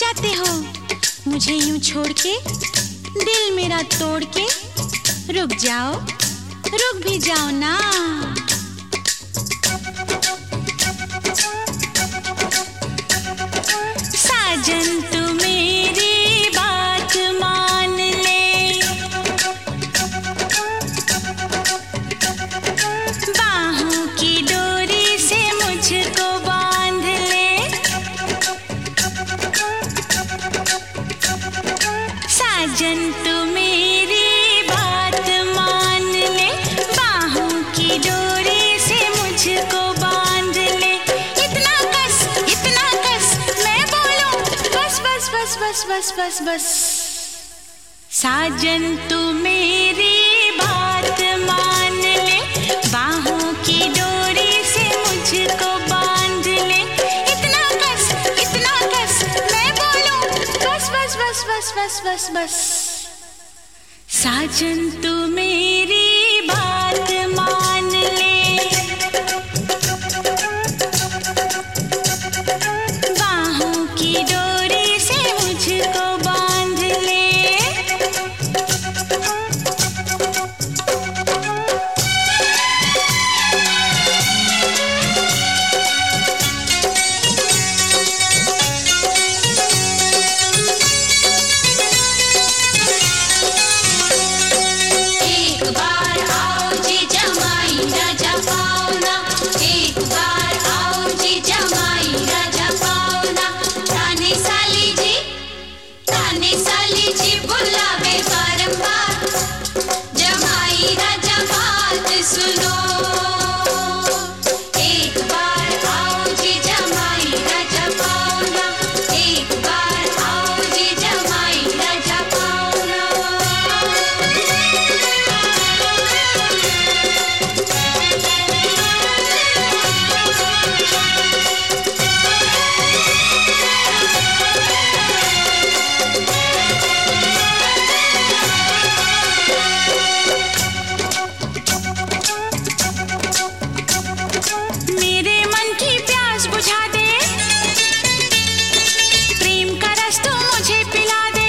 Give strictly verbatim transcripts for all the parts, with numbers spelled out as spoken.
जाते हो मुझे यूं छोड़ के, दिल मेरा तोड़ के। रुक जाओ, रुक भी जाओ ना। साजन तू मेरी बात मान ले, बाहों की डोरी से मुझको बांध ले। साजन तू मेरी बात मान ले, बाहों की डोरी से मुझको बांध ले। इतना कस, इतना कस, मैं बोलूं बस बस बस बस बस बस बस। साजन तू मेरी बात मान ले, बाहों की डोरी से मुझको बांध ले। इतना कस, इतना कस, मैं बोलूं बस बस बस बस बस बस बस। साजन तू मेरी बात मान ले, बाहों की डोरी से मुझको बांध ले। एक बार आओ जी जमाई राजा पाओना, एक बार आओ जी जमाई राजा पाओना। ताने साली जी, ताने साली जी बुलावे बारंबार, जमाई राजा बात सुनो। एक बार आओ जी जमाई राजा पाओना, एक बार आओ जी जमाई राजा पाओना। मेरे मन की प्यास बुझा दे, प्रेम का रस तू मुझे पिला दे।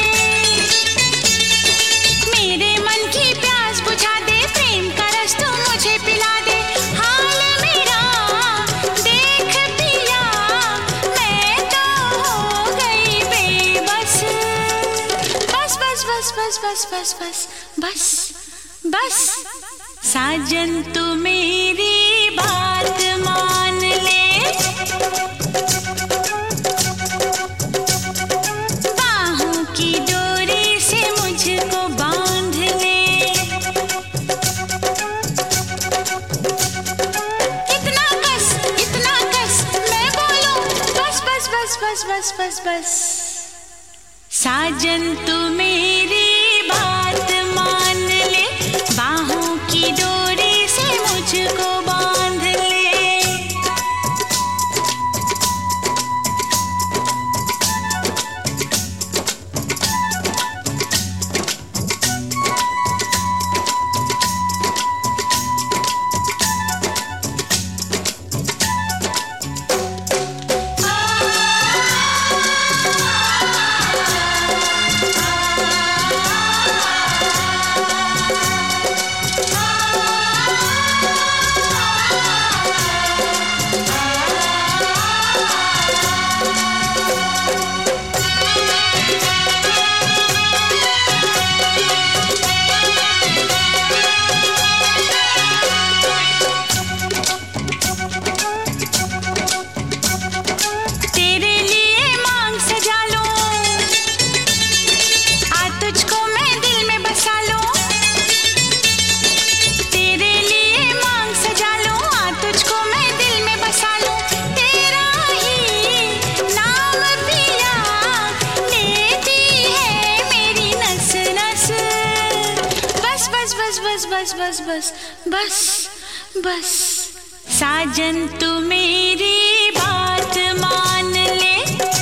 मेरे मन की प्यास बुझा दे, प्रेम का रस तू मुझे पिला दे। हाल मेरा देख पिया, मैं तो हो गई बेबस। बस बस बस बस बस बस बस बस बस। साजन तू मेरी बात मान ले, बाहों की डोरी से मुझको बांध ले। इतना कस, इतना कस, मैं बोलूं बस बस बस बस बस बस बस। साजन तू मेरी बात मान ले, बाहों की डोरी से मुझको बांध ले। तेरे लिए मांग सजा लूं, आ तुझको मैं दिल में बसा लूं। तेरे लिए मांग सजा लूं, आ तुझको मैं दिल में बसा लूं। तेरा ही नाम पिया लेती है मेरी नस नस। बस बस बस बस बस बस बस बस बस। साजन तू मेरी बात मान ले,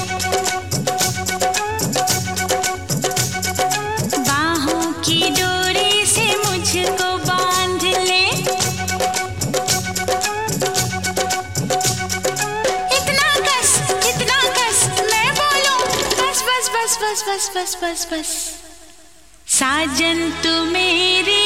बाहों की डोरी से मुझको बांध ले। इतना कस, इतना कस, मैं बोलूं बस बस बस बस बस। साजन तू मेरी